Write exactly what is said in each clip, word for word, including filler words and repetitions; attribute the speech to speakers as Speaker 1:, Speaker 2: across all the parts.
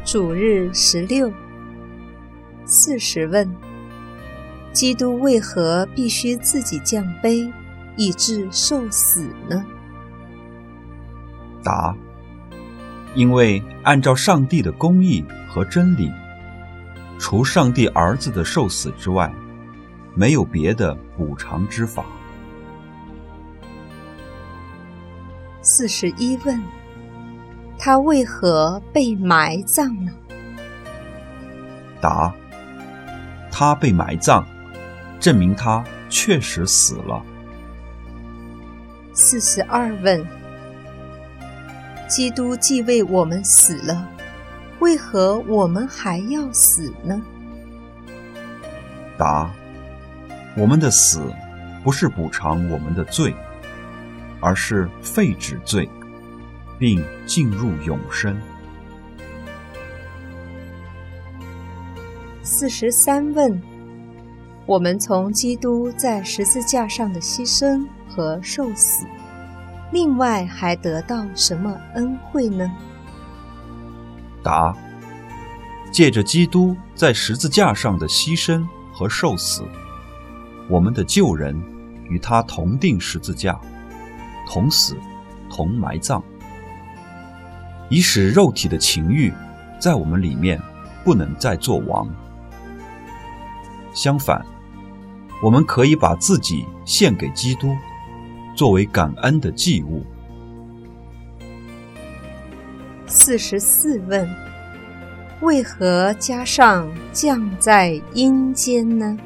Speaker 1: 主日十六。四十问：基督为何必须自己降卑，以致受死呢？
Speaker 2: 答：因为按照上帝的公义和真理，除上帝儿子的受死之外，没有别的补偿之法。
Speaker 1: 四十一问：他为何被埋葬呢？
Speaker 2: 答：他被埋葬，证明他确实死了。
Speaker 1: 四十二问：基督既为我们死了，为何我们还要死呢？
Speaker 2: 答：我们的死不是补偿我们的罪，而是废止罪，并进入永生。
Speaker 1: 四十三问：我们从基督在十字架上的牺牲和受死，另外还得到什么恩惠呢？
Speaker 2: 答：借着基督在十字架上的牺牲和受死，我们的旧人与他同定十字架，同死，同埋葬，以使肉体的情欲在我们里面不能再作王。相反，我们可以把自己献给基督，作为感恩的祭物。
Speaker 1: 四十四问：为何加上降在阴间呢？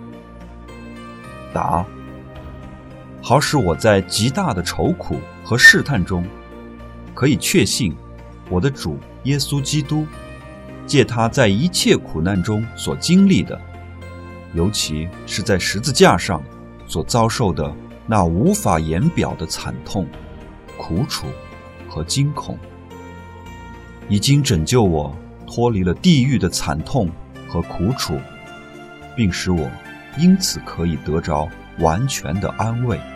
Speaker 2: 答：好使我在极大的愁苦和试探中，可以确信我的主耶稣基督，借他在一切苦难中所经历的，尤其是在十字架上所遭受的那无法言表的惨痛、苦楚和惊恐，已经拯救我脱离了地狱的惨痛和苦楚，并使我因此可以得着完全的安慰。